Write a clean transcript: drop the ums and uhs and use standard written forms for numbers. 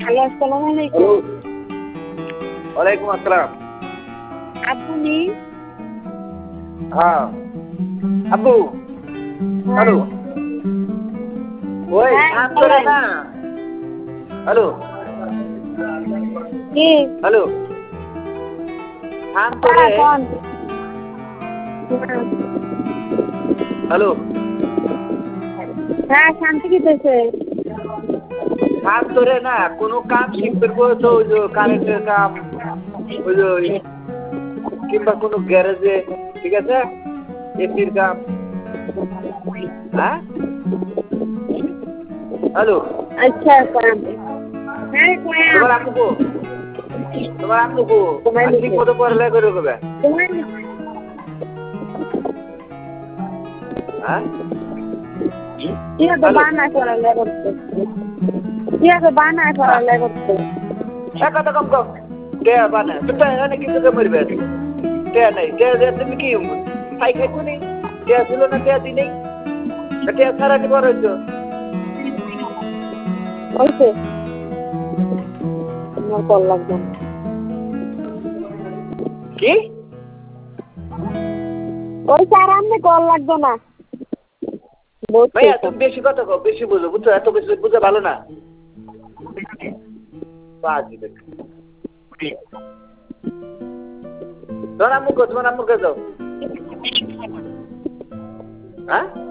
Hello, আসসালামু আলাইকুম। ওয়ালাইকুম আসসালাম। আপনি? হ্যাঁ আপু, হ্যালো। ওই হ্যাঁ, কাম করে বলেন। না। হ্যালো কি? হ্যালো, কাম করে। হ্যাঁ, কোন? হ্যালো, হ্যাঁ, শান্তি দিতেছে। কাম করে না, কোনো কাম শিখবে তো ওই যে কারেন্টের কাম, ওই যে কিংবা কোনো গ্যারেজে, ঠিক আছে, এসির কাম। হ্যাঁ হ্যালো, আচ্ছা, কোন? হ্যাঁ, কোন? তোমার আম্মু কো? তোমার আম্মু কো? তোমার আর ঠিক নিচে। মতো পড়ালেখা করে কবে? তোমার নিচে। হ্যাঁ কি হবে হ্যালো, বানায় পড়ালেখা করতে? কি হবে বানায় পড়ালেখা করতে? এক কথা কম কম। টেয়া বানা তো টেয়া নাকি তোকে মরবে? টেয়া নাই, টেয়া দিয়ে তুমি কি খাই খাইছো নি? টেয়া ছিল না, টেয়া দি নেই। টেয়া সারা কি বড় হইছো? বলছে আমার কল লাগবে না। কি? ওই স্যার আপনি কল লাগবে না। বলছি ভাইয়া তুমি বেশি কথা কও, বেশি বুঝো, বুঝছো? এত কিছু বুঝে ভালো না। বাজি দেখো। তোমার আম্মু কো? তোমার আম্মুর কাছে যাও। হ্যাঁ